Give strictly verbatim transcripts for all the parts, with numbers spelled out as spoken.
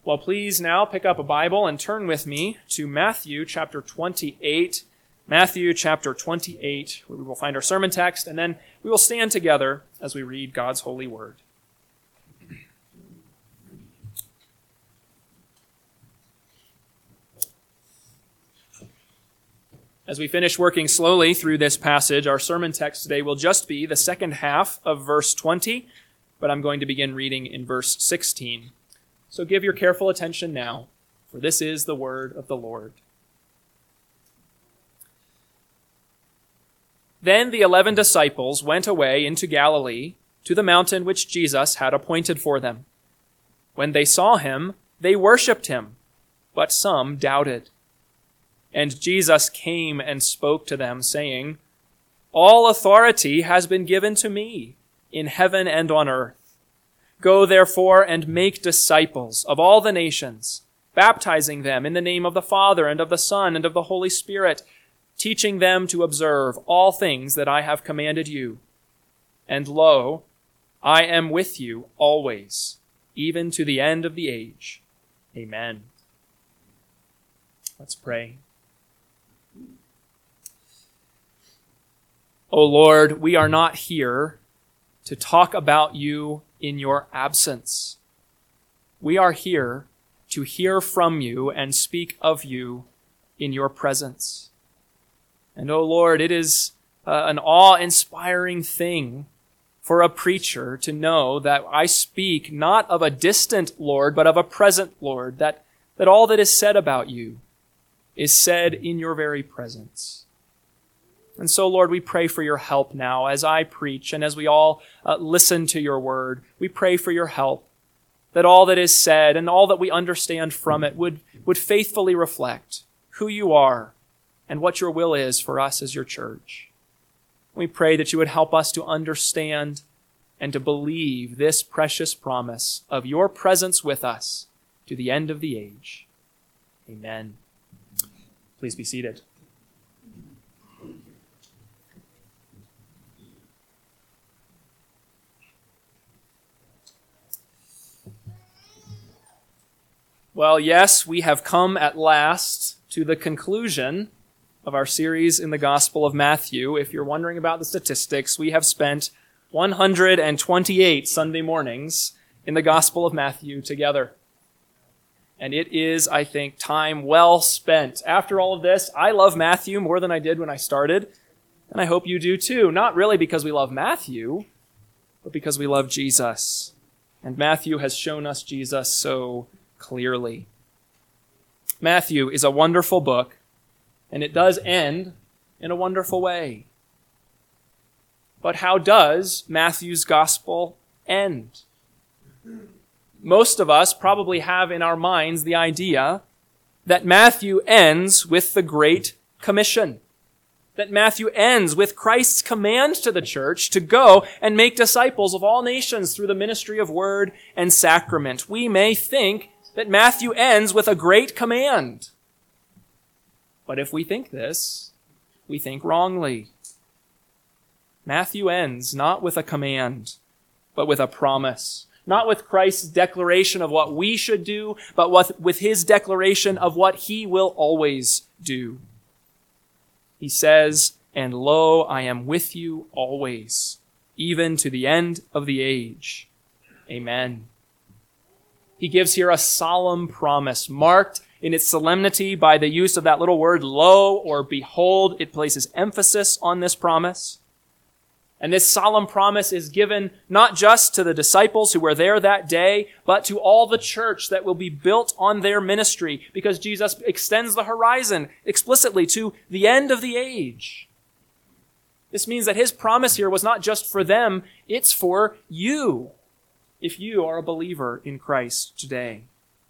Well, please now pick up a Bible and turn with me to Matthew chapter twenty-eight. Matthew chapter twenty-eight, where we will find our sermon text, and then we will stand together as we read God's holy word. As we finish working slowly through this passage, our sermon text today will just be the second half of verse twenty, but I'm going to begin reading in verse sixteen. So give your careful attention now, for this is the word of the Lord. Then the eleven disciples went away into Galilee, to the mountain which Jesus had appointed for them. When they saw him, they worshipped him, but some doubted. And Jesus came and spoke to them, saying, "All authority has been given to me, in heaven and on earth. Go therefore and make disciples of all the nations, baptizing them in the name of the Father and of the Son and of the Holy Spirit, teaching them to observe all things that I have commanded you. And lo, I am with you always, even to the end of the age. Amen." Let's pray. O Lord, we are not here to talk about you in your absence. We are here to hear from you and speak of you in your presence. And, O Lord, it is uh, an awe-inspiring thing for a preacher to know that I speak not of a distant Lord, but of a present Lord, that, that all that is said about you is said in your very presence. And so, Lord, we pray for your help now as I preach and as we all uh, listen to your word. We pray for your help, that all that is said and all that we understand from it would, would faithfully reflect who you are and what your will is for us as your church. We pray that you would help us to understand and to believe this precious promise of your presence with us to the end of the age. Amen. Please be seated. Well, yes, we have come at last to the conclusion of our series in the Gospel of Matthew. If you're wondering about the statistics, we have spent one hundred twenty-eight Sunday mornings in the Gospel of Matthew together. And it is, I think, time well spent. After all of this, I love Matthew more than I did when I started, and I hope you do too. Not really because we love Matthew, but because we love Jesus. And Matthew has shown us Jesus so clearly. Matthew is a wonderful book, and it does end in a wonderful way. But how does Matthew's gospel end? Most of us probably have in our minds the idea that Matthew ends with the Great Commission. That Matthew ends with Christ's command to the church to go and make disciples of all nations through the ministry of word and sacrament. We may think that Matthew ends with a great command. But if we think this, we think wrongly. Matthew ends not with a command, but with a promise. Not with Christ's declaration of what we should do, but with his declaration of what he will always do. He says, "And lo, I am with you always, even to the end of the age." Amen. He gives here a solemn promise, marked in its solemnity by the use of that little word, lo, or behold. It places emphasis on this promise. And this solemn promise is given not just to the disciples who were there that day, but to all the church that will be built on their ministry, because Jesus extends the horizon explicitly to the end of the age. This means that his promise here was not just for them, it's for you, if you are a believer in Christ today.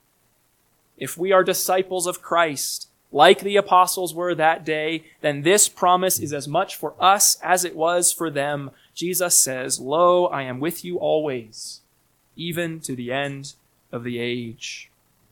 If we are disciples of Christ, like the apostles were that day, then this promise is as much for us as it was for them. Jesus says, "Lo, I am with you always, even to the end of the age."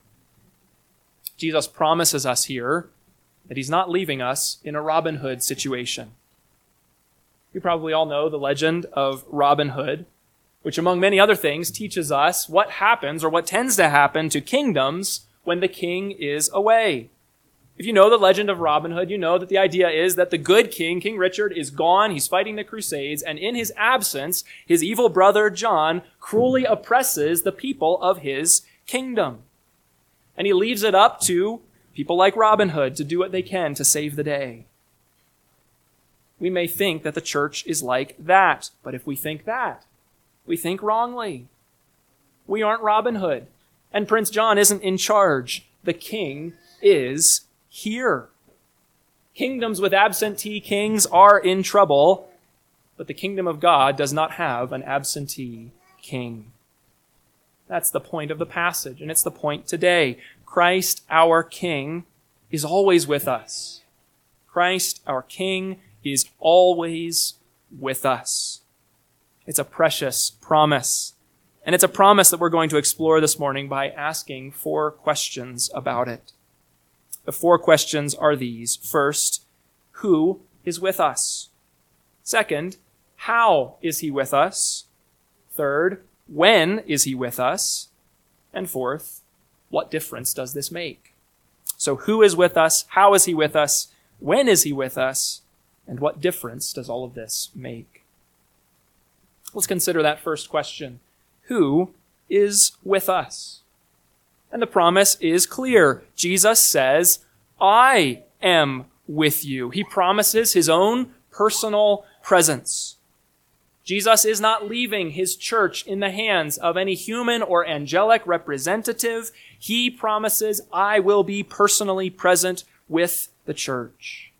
Jesus promises us here that he's not leaving us in a Robin Hood situation. You probably all know the legend of Robin Hood. which among many other things teaches us what happens or what tends to happen to kingdoms when the king is away. If you know the legend of Robin Hood, you know that the idea is that the good king, King Richard, is gone, he's fighting the Crusades, and in his absence, his evil brother John cruelly oppresses the people of his kingdom. And he leaves it up to people like Robin Hood to do what they can to save the day. We may think that the church is like that, but if we think that, we think wrongly. We aren't Robin Hood, and Prince John isn't in charge. The king is here. Kingdoms with absentee kings are in trouble, but the kingdom of God does not have an absentee king. That's the point of the passage, and it's the point today. Christ, our King, is always with us. Christ, our King, is always with us. It's a precious promise. And it's a promise that we're going to explore this morning by asking four questions about it. The four questions are these. First, who is with us? Second, how is he with us? Third, when is he with us? And fourth, what difference does this make? So who is with us? How is he with us? When is he with us? And what difference does all of this make? Let's consider that first question. Who is with us? And the promise is clear. Jesus says, I am with you. He promises his own personal presence. Jesus is not leaving his church in the hands of any human or angelic representative. He promises, I will be personally present with the church.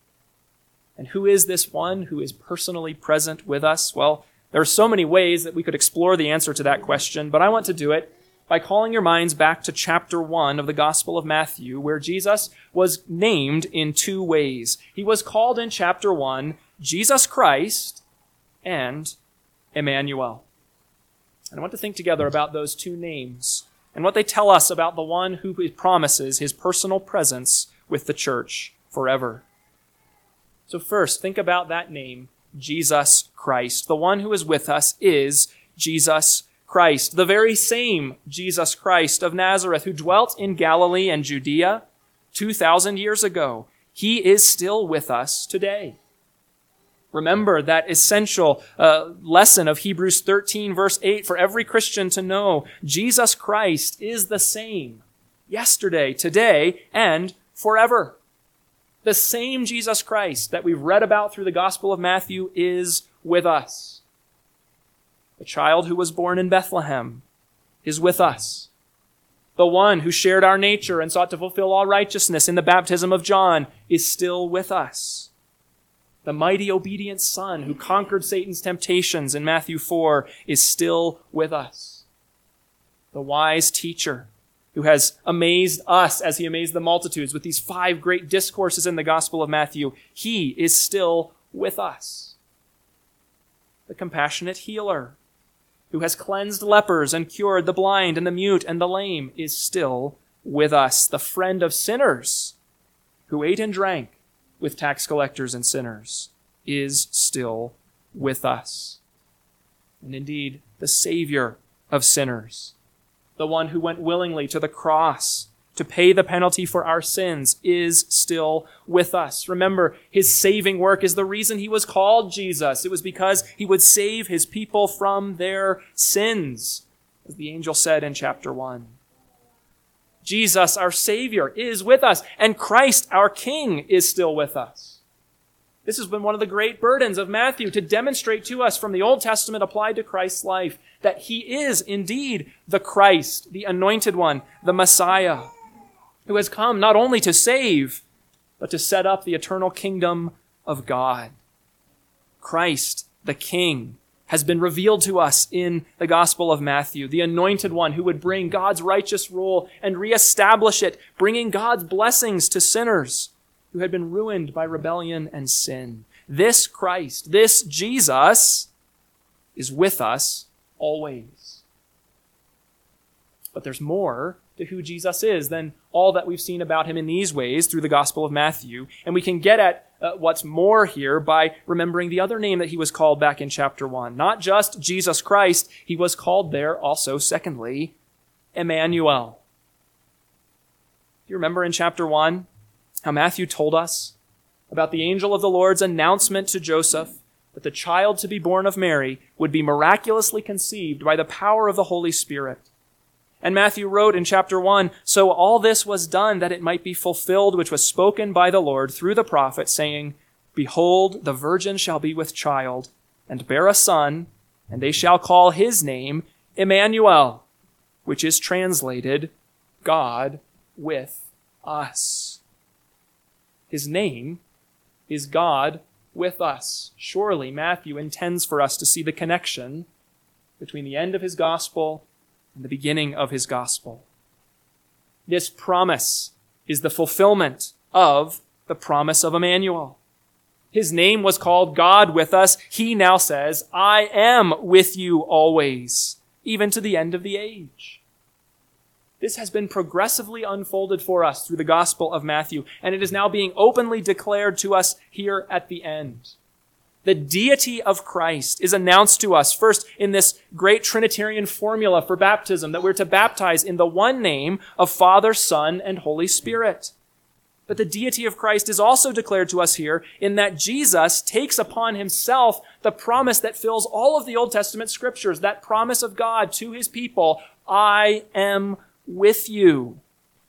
And who is this one who is personally present with us? Well, there are so many ways that we could explore the answer to that question, but I want to do it by calling your minds back to chapter one of the Gospel of Matthew, where Jesus was named in two ways. He was called in chapter one, Jesus Christ and Emmanuel. And I want to think together about those two names and what they tell us about the one who promises his personal presence with the church forever. So first, think about that name, Jesus Christ. The one who is with us is Jesus Christ, the very same Jesus Christ of Nazareth who dwelt in Galilee and Judea two thousand years ago. He is still with us today. Remember that essential uh, lesson of Hebrews thirteen, verse eight, for every Christian to know Jesus Christ is the same yesterday, today, and forever. The same Jesus Christ that we've read about through the Gospel of Matthew is with us. The child who was born in Bethlehem is with us. The one who shared our nature and sought to fulfill all righteousness in the baptism of John is still with us. The mighty obedient Son who conquered Satan's temptations in Matthew four is still with us. The wise teacher who has amazed us as he amazed the multitudes with these five great discourses in the Gospel of Matthew, he is still with us. The compassionate healer who has cleansed lepers and cured the blind and the mute and the lame is still with us. The friend of sinners who ate and drank with tax collectors and sinners is still with us. And indeed, the Savior of sinners, the one who went willingly to the cross to pay the penalty for our sins, is still with us. Remember, his saving work is the reason he was called Jesus. It was because he would save his people from their sins, as the angel said in chapter one. Jesus, our Savior, is with us, and Christ, our King, is still with us. This has been one of the great burdens of Matthew, to demonstrate to us from the Old Testament applied to Christ's life that he is indeed the Christ, the Anointed One, the Messiah, who has come not only to save, but to set up the eternal kingdom of God. Christ, the King, has been revealed to us in the Gospel of Matthew, the Anointed One who would bring God's righteous rule and reestablish it, bringing God's blessings to sinners who had been ruined by rebellion and sin. This Christ, this Jesus, is with us always. But there's more to who Jesus is than all that we've seen about him in these ways through the Gospel of Matthew. And we can get at uh, what's more here by remembering the other name that he was called back in chapter one. Not just Jesus Christ, he was called there also, secondly, Emmanuel. Do you remember in chapter one how Matthew told us about the angel of the Lord's announcement to Joseph that the child to be born of Mary would be miraculously conceived by the power of the Holy Spirit? And Matthew wrote in chapter one, "So all this was done that it might be fulfilled which was spoken by the Lord through the prophet, saying, Behold, the virgin shall be with child, and bear a son, and they shall call his name Emmanuel," which is translated, God with us. His name is God with us. Surely Matthew intends for us to see the connection between the end of his gospel and the beginning of his gospel. This promise is the fulfillment of the promise of Emmanuel. His name was called God with us. He now says, I am with you always, even to the end of the age. This has been progressively unfolded for us through the Gospel of Matthew, and it is now being openly declared to us here at the end. The deity of Christ is announced to us first in this great Trinitarian formula for baptism, that we're to baptize in the one name of Father, Son, and Holy Spirit. But the deity of Christ is also declared to us here in that Jesus takes upon himself the promise that fills all of the Old Testament scriptures, that promise of God to his people, I am with you.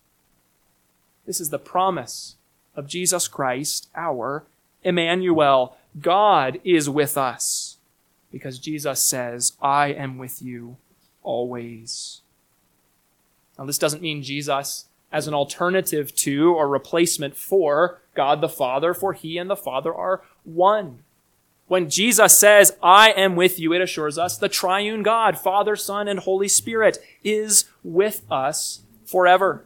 This is the promise of Jesus Christ, our Emmanuel. God is with us because Jesus says, I am with you always. Now, this doesn't mean Jesus as an alternative to or replacement for God the Father, for he and the Father are one. When Jesus says, I am with you, it assures us the triune God, Father, Son, and Holy Spirit, is with us forever.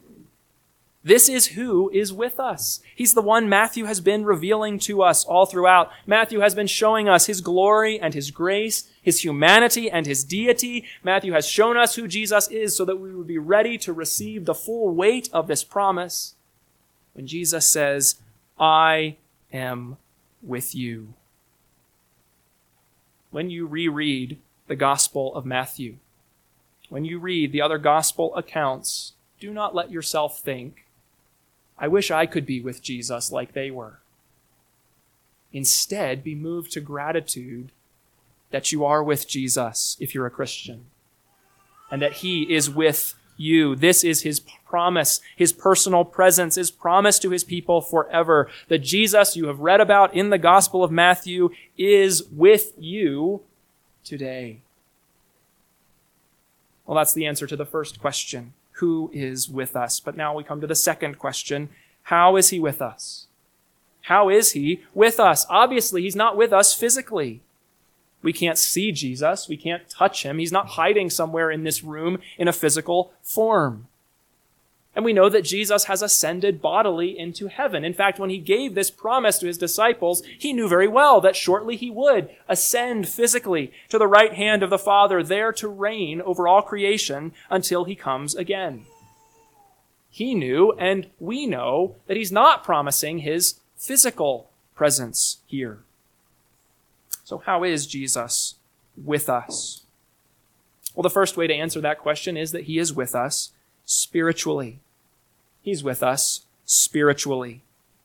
This is who is with us. He's the one Matthew has been revealing to us all throughout. Matthew has been showing us his glory and his grace, his humanity and his deity. Matthew has shown us who Jesus is so that we would be ready to receive the full weight of this promise when Jesus says, I am with you. When you reread the Gospel of Matthew, when you read the other gospel accounts, do not let yourself think, I wish I could be with Jesus like they were. Instead, be moved to gratitude that you are with Jesus if you're a Christian, and that he is with you. This is his promise, his personal presence, his promise to his people forever. The Jesus you have read about in the Gospel of Matthew is with you today. Well, that's the answer to the first question. Who is with us? But now we come to the second question. How is he with us? How is he with us? Obviously, he's not with us physically. We can't see Jesus. We can't touch him. He's not hiding somewhere in this room in a physical form. And we know that Jesus has ascended bodily into heaven. In fact, when he gave this promise to his disciples, he knew very well that shortly he would ascend physically to the right hand of the Father, there to reign over all creation until he comes again. He knew, and we know, that he's not promising his physical presence here. So how is Jesus with us? Well, the first way to answer that question is that he is with us spiritually. He's with us spiritually.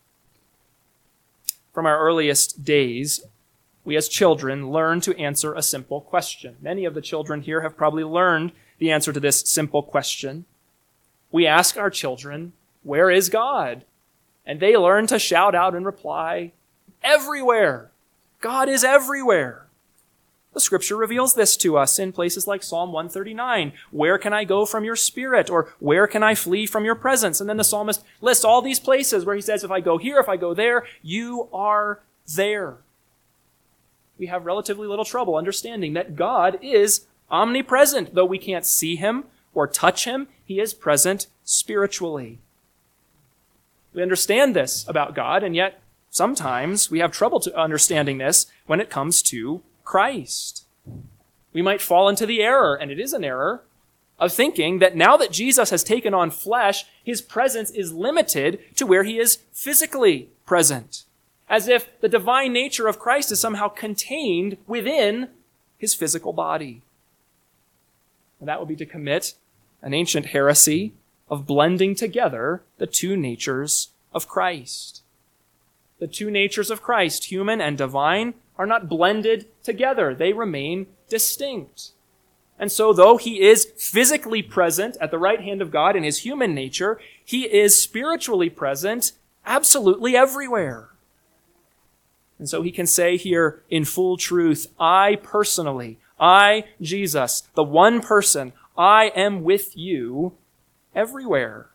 From our earliest days, we as children learn to answer a simple question. Many of the children here have probably learned the answer to this simple question. We ask our children, where is God? And they learn to shout out and reply, everywhere. God is everywhere. The scripture reveals this to us in places like Psalm one thirty-nine. Where can I go from your spirit? Or where can I flee from your presence? And then the psalmist lists all these places where he says, if I go here, if I go there, you are there. We have relatively little trouble understanding that God is omnipresent. Though we can't see him or touch him, he is present spiritually. We understand this about God, and yet sometimes we have trouble to understanding this when it comes to Christ. We might fall into the error, and it is an error, of thinking that now that Jesus has taken on flesh, his presence is limited to where he is physically present, as if the divine nature of Christ is somehow contained within his physical body. And that would be to commit an ancient heresy of blending together the two natures of Christ. The two natures of Christ, human and divine, are not blended together. They remain distinct. And so though he is physically present at the right hand of God in his human nature, he is spiritually present absolutely everywhere. And so he can say here in full truth, I personally, I, Jesus, the one person, I am with you everywhere.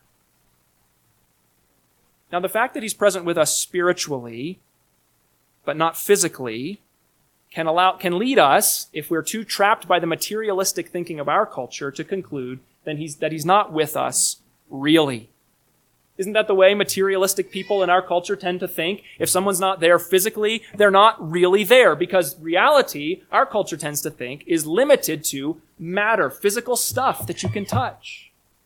Now, the fact that he's present with us spiritually, but not physically, can allow, can lead us, if we're too trapped by the materialistic thinking of our culture, to conclude that he's, that he's not with us really. Isn't that the way materialistic people in our culture tend to think? If someone's not there physically, they're not really there, because reality, our culture tends to think, is limited to matter, physical stuff that you can touch.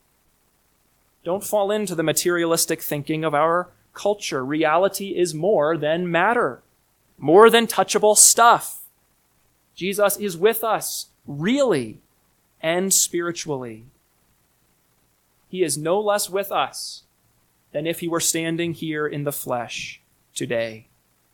Don't fall into the materialistic thinking of our culture. Reality is more than matter, more than touchable stuff. Jesus is with us, really and spiritually. He is no less with us than if he were standing here in the flesh today.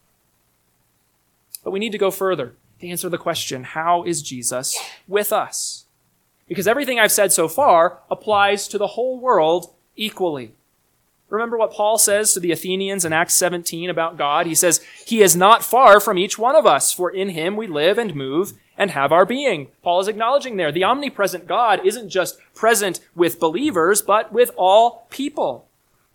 But we need to go further to answer the question, how is Jesus with us? Because everything I've said so far applies to the whole world equally. Remember what Paul says to the Athenians in Acts seventeen about God? He says, he is not far from each one of us, for in him we live and move and have our being. Paul is acknowledging there, the omnipresent God isn't just present with believers, but with all people.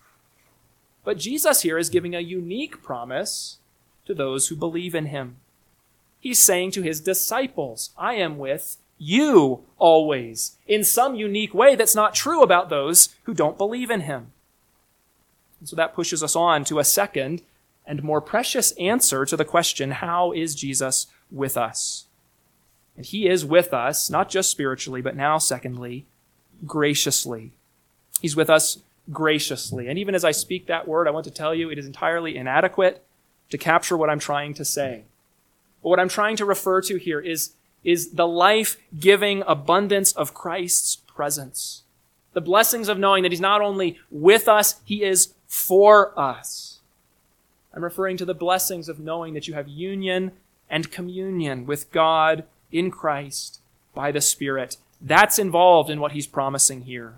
But Jesus here is giving a unique promise to those who believe in him. He's saying to his disciples, I am with you always, in some unique way that's not true about those who don't believe in him. And so that pushes us on to a second and more precious answer to the question, how is Jesus with us? And he is with us, not just spiritually, but now, secondly, graciously. He's with us graciously. And even as I speak that word, I want to tell you it is entirely inadequate to capture what I'm trying to say. But what I'm trying to refer to here is is the life-giving abundance of Christ's presence. The blessings of knowing that he's not only with us, he is for us. I'm referring to the blessings of knowing that you have union and communion with God in Christ by the Spirit. That's involved in what he's promising here.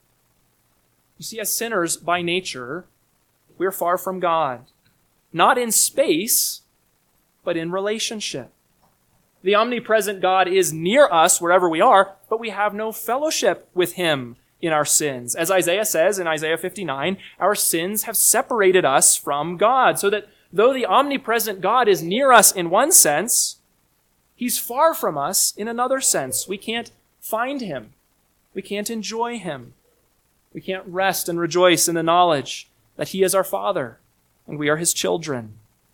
You see, as sinners by nature, we're far from God. Not in space, but in relationship. The omnipresent God is near us wherever we are, but we have no fellowship with him in our sins. As Isaiah says in Isaiah fifty-nine, our sins have separated us from God, so that though the omnipresent God is near us in one sense, he's far from us in another sense. We can't find him. We can't enjoy him. We can't rest and rejoice in the knowledge that he is our Father and we are his children.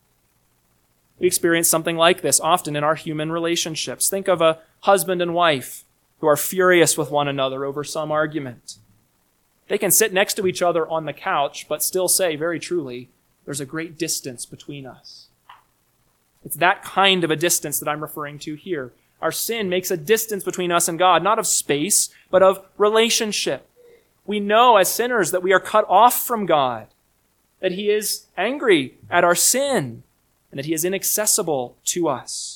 We experience something like this often in our human relationships. Think of a husband and wife who are furious with one another over some argument. They can sit next to each other on the couch, but still say very truly, there's a great distance between us. It's that kind of a distance that I'm referring to here. Our sin makes a distance between us and God, not of space, but of relationship. We know as sinners that we are cut off from God, that he is angry at our sin, and that he is inaccessible to us.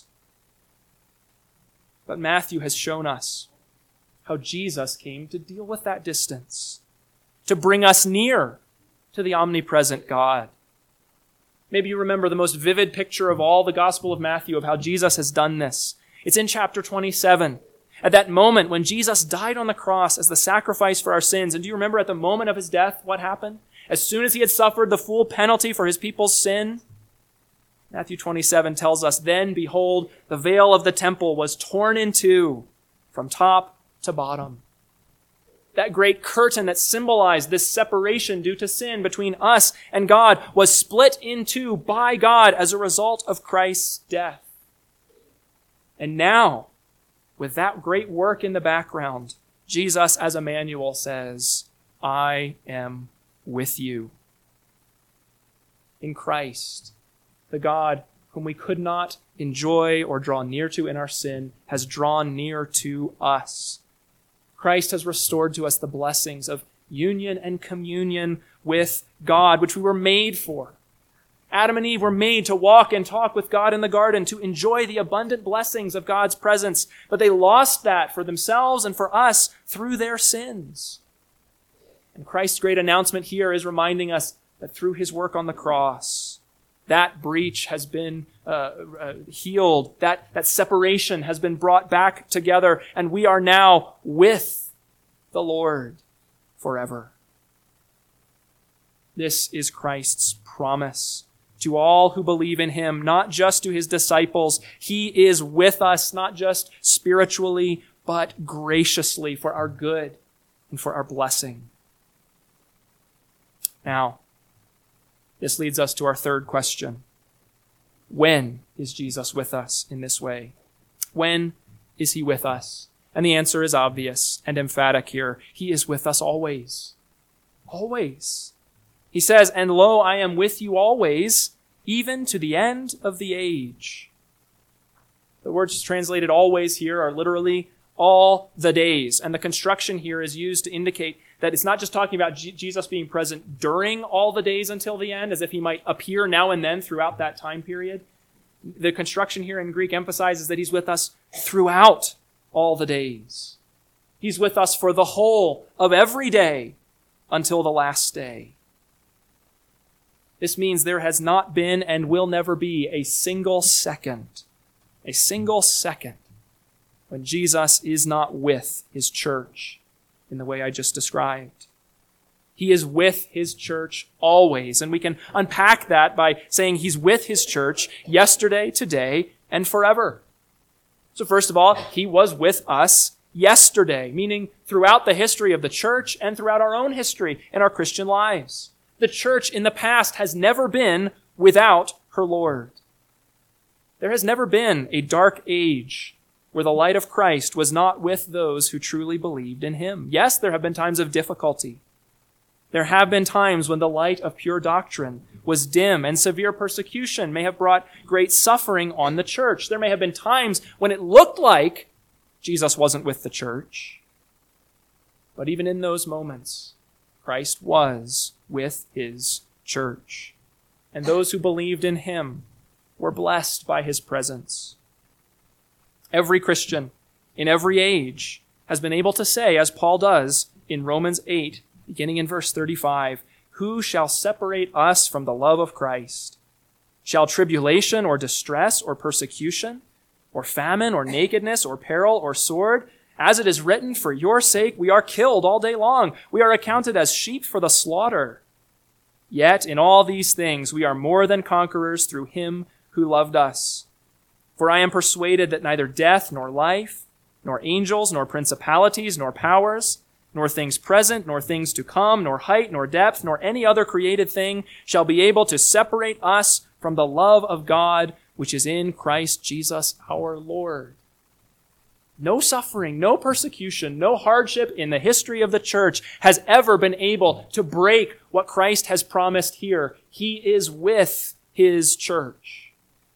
But Matthew has shown us how Jesus came to deal with that distance, to bring us near to the omnipresent God. Maybe you remember the most vivid picture of all the Gospel of Matthew of how Jesus has done this. It's in chapter twenty-seven. At that moment when Jesus died on the cross as the sacrifice for our sins. And do you remember at the moment of his death what happened? As soon as he had suffered the full penalty for his people's sin, Matthew twenty-seven tells us, then behold, the veil of the temple was torn in two from top to bottom. That great curtain that symbolized this separation due to sin between us and God was split in two by God as a result of Christ's death. And now, with that great work in the background, Jesus, as Emmanuel, says, I am with you. In Christ, the God whom we could not enjoy or draw near to in our sin has drawn near to us. Christ has restored to us the blessings of union and communion with God, which we were made for. Adam and Eve were made to walk and talk with God in the garden, to enjoy the abundant blessings of God's presence, but they lost that for themselves and for us through their sins. And Christ's great announcement here is reminding us that through his work on the cross, that breach has been uh, uh, healed, that, that separation has been brought back together, and we are now with the Lord forever. This is Christ's promise to all who believe in him, not just to his disciples. He is with us, not just spiritually, but graciously for our good and for our blessing. Now, this leads us to our third question. When is Jesus with us in this way? When is he with us? And the answer is obvious and emphatic here. He is with us always. Always. He says, and lo, I am with you always, even to the end of the age. The words translated always here are literally all the days. And the construction here is used to indicate that it's not just talking about G- Jesus being present during all the days until the end, as if he might appear now and then throughout that time period. The construction here in Greek emphasizes that he's with us throughout all the days. He's with us for the whole of every day until the last day. This means there has not been and will never be a single second, a single second when Jesus is not with his church in the way I just described. He is with his church always, and we can unpack that by saying he's with his church yesterday, today, and forever. So first of all, he was with us yesterday, meaning throughout the history of the church and throughout our own history in our Christian lives. The church in the past has never been without her Lord. There has never been a dark age where the light of Christ was not with those who truly believed in him. Yes, there have been times of difficulty. There have been times when the light of pure doctrine was dim and severe persecution may have brought great suffering on the church. There may have been times when it looked like Jesus wasn't with the church. But even in those moments, Christ was with his church. And those who believed in him were blessed by his presence. Every Christian in every age has been able to say, as Paul does in Romans eight, beginning in verse thirty-five, who shall separate us from the love of Christ? Shall tribulation or distress or persecution or famine or nakedness or peril or sword? As it is written, for your sake we are killed all day long. We are accounted as sheep for the slaughter. Yet in all these things we are more than conquerors through him who loved us. For I am persuaded that neither death nor life, nor angels, nor principalities, nor powers, nor things present, nor things to come, nor height, nor depth, nor any other created thing shall be able to separate us from the love of God, which is in Christ Jesus our Lord. No suffering, no persecution, no hardship in the history of the church has ever been able to break what Christ has promised here. He is with his church.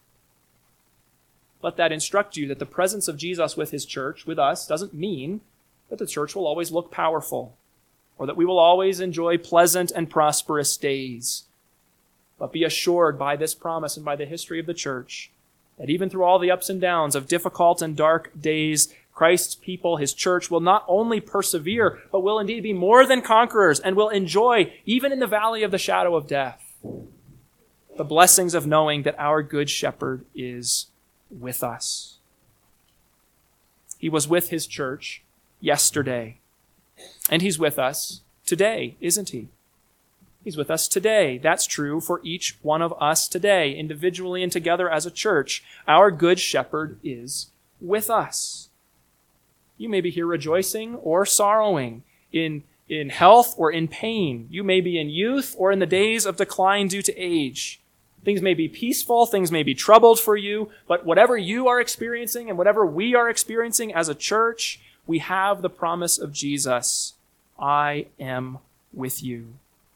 Let that instruct you that the presence of Jesus with his church, with us, doesn't mean that the church will always look powerful or that we will always enjoy pleasant and prosperous days. But be assured by this promise and by the history of the church that even through all the ups and downs of difficult and dark days, Christ's people, his church, will not only persevere, but will indeed be more than conquerors and will enjoy, even in the valley of the shadow of death, the blessings of knowing that our good shepherd is with us. He was with his church yesterday, and he's with us today, isn't he? He's with us today. That's true for each one of us today, individually and together as a church. Our good shepherd is with us. You may be here rejoicing or sorrowing, in, in health or in pain. You may be in youth or in the days of decline due to age. Things may be peaceful, things may be troubled for you, but whatever you are experiencing and whatever we are experiencing as a church, we have the promise of Jesus, I am with you.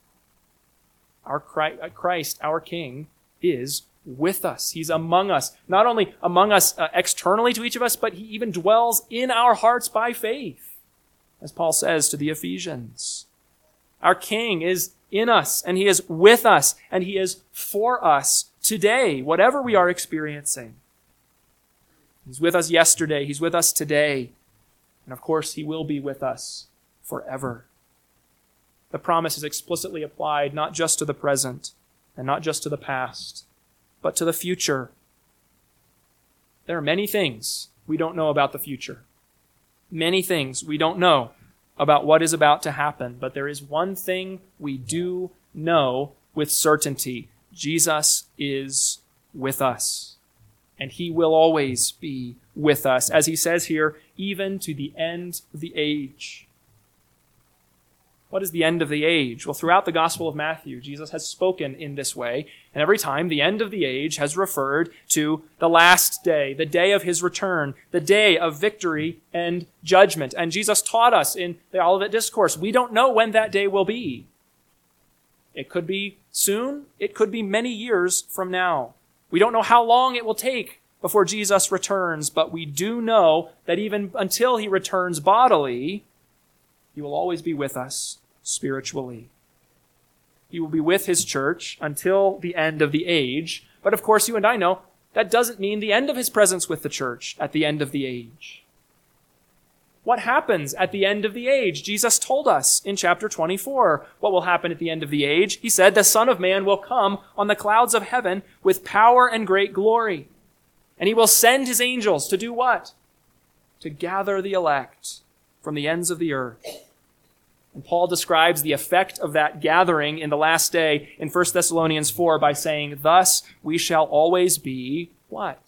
Our Christ, our King, is with us. He's among us, not only among us uh, externally to each of us, but he even dwells in our hearts by faith, as Paul says to the Ephesians. Our King is in us, and he is with us, and he is for us today, whatever we are experiencing. He's with us yesterday, he's with us today, and of course he will be with us forever. The promise is explicitly applied not just to the present and not just to the past, but to the future. There are many things we don't know about the future. Many things we don't know about what is about to happen, but there is one thing we do know with certainty. Jesus is with us, and he will always be with us, as he says here, even to the end of the age. What is the end of the age? Well, throughout the Gospel of Matthew, Jesus has spoken in this way, and every time the end of the age has referred to the last day, the day of his return, the day of victory and judgment. And Jesus taught us in the Olivet Discourse, we don't know when that day will be. It could be soon, it could be many years from now. We don't know how long it will take before Jesus returns, but we do know that even until he returns bodily, he will always be with us spiritually. He will be with his church until the end of the age. But of course, you and I know that doesn't mean the end of his presence with the church at the end of the age. What happens at the end of the age? Jesus told us in chapter twenty-four what will happen at the end of the age. He said, the Son of Man will come on the clouds of heaven with power and great glory. And he will send his angels to do what? To gather the elect from the ends of the earth. And Paul describes the effect of that gathering in the last day in First Thessalonians four by saying, thus we shall always be what?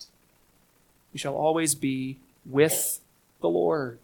We shall always be with the Lord.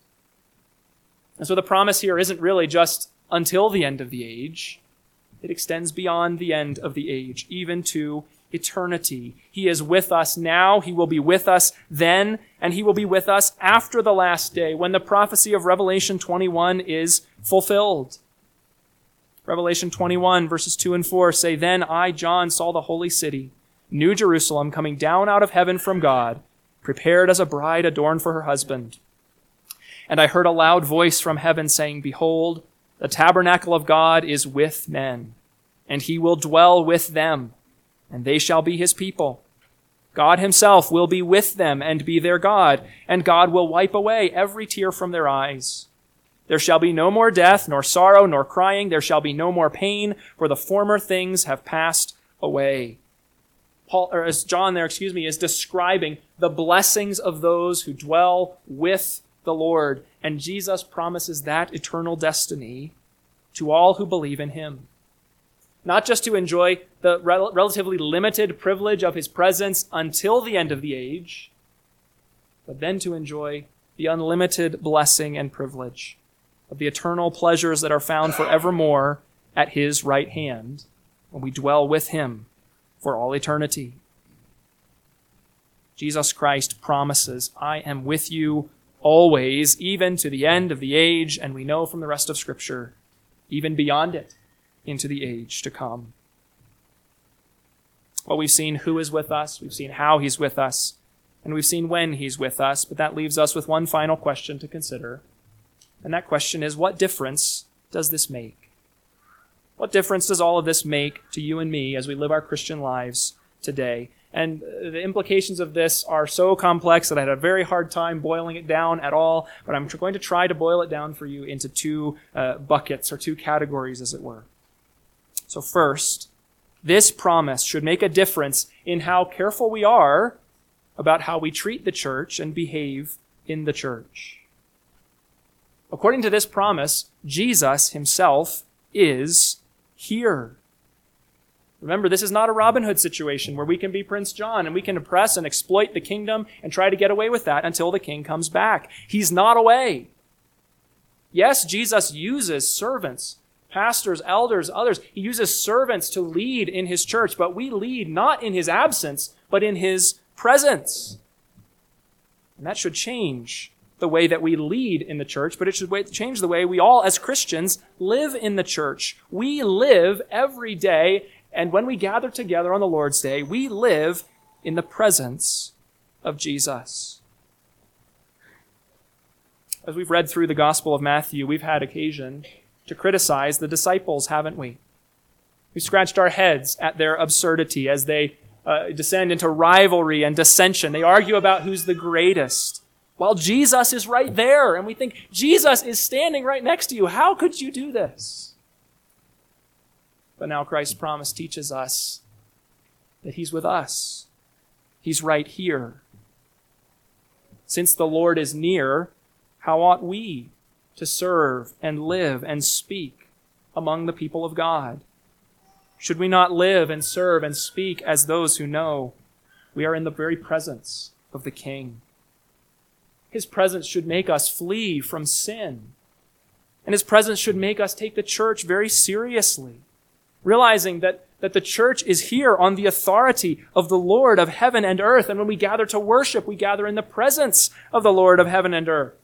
And so the promise here isn't really just until the end of the age. It extends beyond the end of the age, even to eternity. He is with us now, he will be with us then, and he will be with us after the last day, when the prophecy of Revelation twenty-one is fulfilled. Revelation twenty-one, verses two and four say, then I, John, saw the holy city, New Jerusalem, coming down out of heaven from God, prepared as a bride adorned for her husband. And I heard a loud voice from heaven saying, behold, the tabernacle of God is with men, and he will dwell with them, and they shall be his people. God himself will be with them and be their God, and God will wipe away every tear from their eyes. There shall be no more death, nor sorrow, nor crying. There shall be no more pain, for the former things have passed away. Paul, or as John there, excuse me, is describing the blessings of those who dwell with the Lord, and Jesus promises that eternal destiny to all who believe in him. Not just to enjoy the rel- relatively limited privilege of his presence until the end of the age, but then to enjoy the unlimited blessing and privilege of the eternal pleasures that are found forevermore at his right hand when we dwell with him for all eternity. Jesus Christ promises, I am with you always, even to the end of the age, and we know from the rest of Scripture, even beyond it, into the age to come. Well, we've seen who is with us, we've seen how he's with us, and we've seen when he's with us, but that leaves us with one final question to consider. And that question is, what difference does this make? What difference does all of this make to you and me as we live our Christian lives today? And the implications of this are so complex that I had a very hard time boiling it down at all, but I'm going to try to boil it down for you into two uh, buckets, or two categories, as it were. So first, this promise should make a difference in how careful we are about how we treat the church and behave in the church. According to this promise, Jesus himself is here. Remember, this is not a Robin Hood situation where we can be Prince John and we can oppress and exploit the kingdom and try to get away with that until the king comes back. He's not away. Yes, Jesus uses servants, pastors, elders, others. He uses servants to lead in his church, but we lead not in his absence, but in his presence. And that should change the way that we lead in the church, but it should change the way we all, as Christians, live in the church. We live every day, and when we gather together on the Lord's Day, we live in the presence of Jesus. As we've read through the Gospel of Matthew, we've had occasion to criticize the disciples, haven't we? We've scratched our heads at their absurdity as they uh, descend into rivalry and dissension. They argue about who's the greatest, while Jesus is right there, and we think, Jesus is standing right next to you. How could you do this? But now Christ's promise teaches us that he's with us. He's right here. Since the Lord is near, how ought we to serve and live and speak among the people of God? Should we not live and serve and speak as those who know we are in the very presence of the King? His presence should make us flee from sin. And his presence should make us take the church very seriously, realizing that, that the church is here on the authority of the Lord of heaven and earth. And when we gather to worship, we gather in the presence of the Lord of heaven and earth.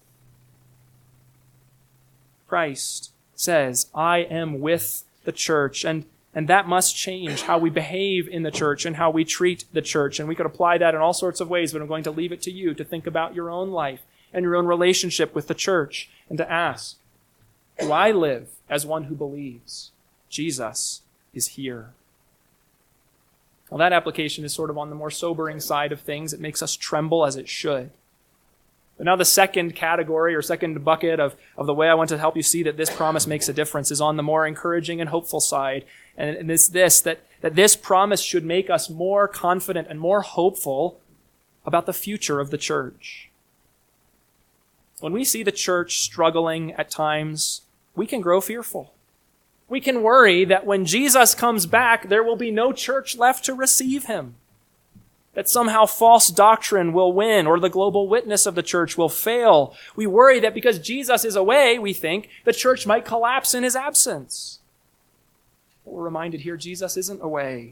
Christ says, I am with the church. And, and that must change how we behave in the church and how we treat the church. And we could apply that in all sorts of ways, but I'm going to leave it to you to think about your own life and your own relationship with the church and to ask, do I live as one who believes Jesus is here? Well, that application is sort of on the more sobering side of things. It makes us tremble as it should. But now the second category or second bucket of, of the way I want to help you see that this promise makes a difference is on the more encouraging and hopeful side. And, and it's this, that, that this promise should make us more confident and more hopeful about the future of the church. When we see the church struggling at times, we can grow fearful. We can worry that when Jesus comes back, there will be no church left to receive him. That somehow false doctrine will win or the global witness of the church will fail. We worry that because Jesus is away, we think, the church might collapse in his absence. But we're reminded here, Jesus isn't away.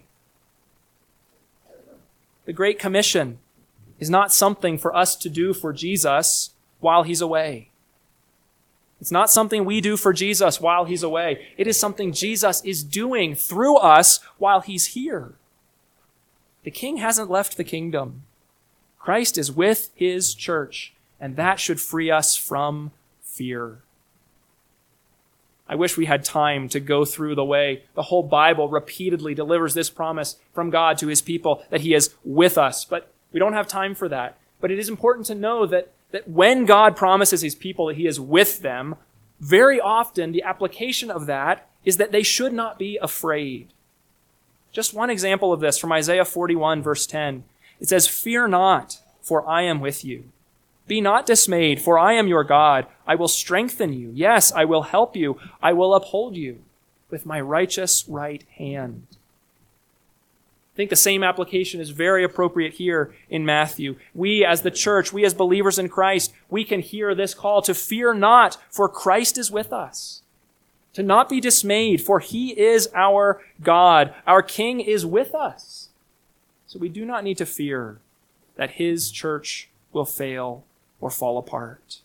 The Great Commission is not something for us to do for Jesus while he's away. It's not something we do for Jesus while he's away. It is something Jesus is doing through us while he's here. The King hasn't left the kingdom. Christ is with his church, and that should free us from fear. I wish we had time to go through the way the whole Bible repeatedly delivers this promise from God to his people that he is with us, but we don't have time for that. But it is important to know that that when God promises his people that he is with them, very often the application of that is that they should not be afraid. Just one example of this from Isaiah forty-one, verse ten. It says, "Fear not, for I am with you. Be not dismayed, for I am your God. I will strengthen you. Yes, I will help you. I will uphold you with my righteous right hand." I think the same application is very appropriate here in Matthew. We as the church, we as believers in Christ, we can hear this call to fear not, for Christ is with us. To not be dismayed, for he is our God. Our King is with us. So we do not need to fear that his church will fail or fall apart.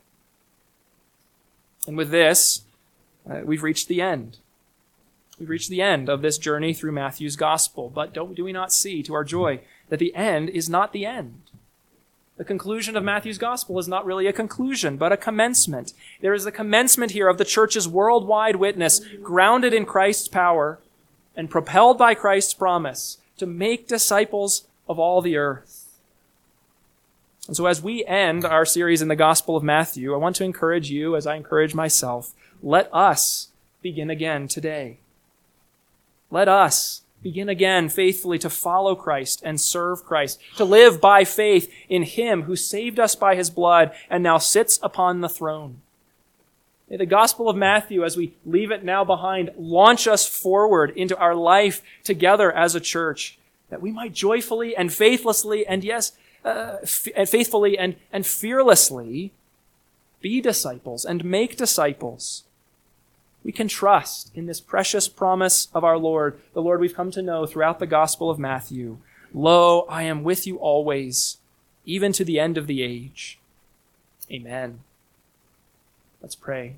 And with this, uh, we've reached the end. We've reached the end of this journey through Matthew's gospel. But don't, do we not see, to our joy, that the end is not the end? The conclusion of Matthew's gospel is not really a conclusion, but a commencement. There is a commencement here of the church's worldwide witness, grounded in Christ's power and propelled by Christ's promise to make disciples of all the earth. And so as we end our series in the Gospel of Matthew, I want to encourage you, as I encourage myself, let us begin again today. Let us begin again faithfully to follow Christ and serve Christ, to live by faith in him who saved us by his blood and now sits upon the throne. May the Gospel of Matthew, as we leave it now behind, launch us forward into our life together as a church, that we might joyfully and faithlessly and yes, uh, f- faithfully and, and fearlessly be disciples and make disciples. We can trust in this precious promise of our Lord, the Lord we've come to know throughout the Gospel of Matthew. Lo, I am with you always, even to the end of the age. Amen. Let's pray.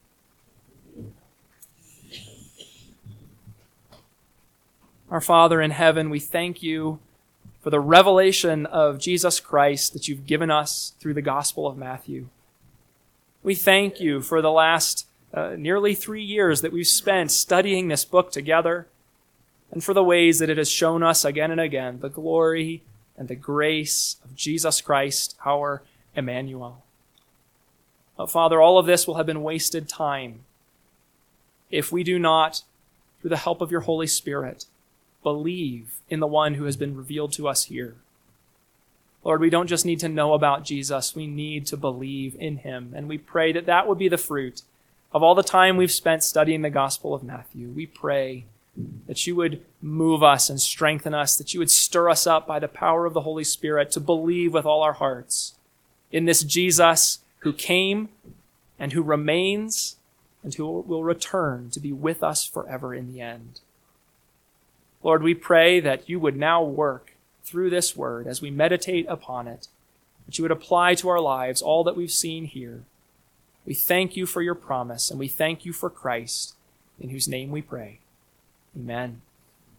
Our Father in heaven, we thank you for the revelation of Jesus Christ that you've given us through the Gospel of Matthew. We thank you for the last uh, nearly three years that we've spent studying this book together, and for the ways that it has shown us again and again the glory and the grace of Jesus Christ, our Emmanuel. Uh, Father, all of this will have been wasted time if we do not, through the help of your Holy Spirit, believe in the one who has been revealed to us here. Lord, we don't just need to know about Jesus, we need to believe in him. And we pray that that would be the fruit of all the time we've spent studying the Gospel of Matthew. We pray that you would move us and strengthen us, that you would stir us up by the power of the Holy Spirit to believe with all our hearts in this Jesus who came and who remains and who will return to be with us forever in the end. Lord, we pray that you would now work through this word as we meditate upon it, that you would apply to our lives all that we've seen here. We thank you for your promise, and we thank you for Christ, in whose name we pray. Amen.